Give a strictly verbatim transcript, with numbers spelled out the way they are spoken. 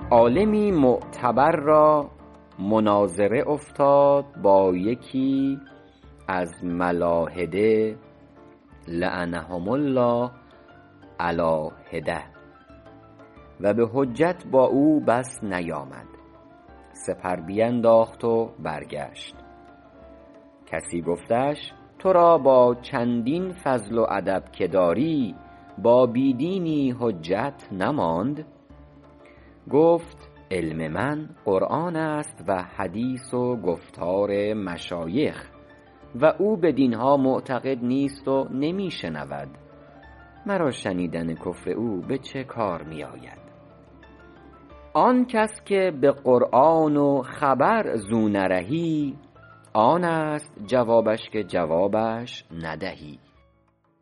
عالمی معتبر را مناظره افتاد با یکی از ملاحده لعنهم الله علی حده و به حجت با او بس نیامد، سپر بینداخت و برگشت. کسی گفتش تو را با چندین فضل و ادب که داری با بی دینی حجت نماند؟ گفت علم من قرآن است و حدیث و گفتار مشایخ و او بدینها معتقد نیست و نمی شنود، مرا شنیدن کفر او به چه کار می آید؟ آن کس که به قرآن و خبر زو نرهی، آن است جوابش که جوابش ندهی.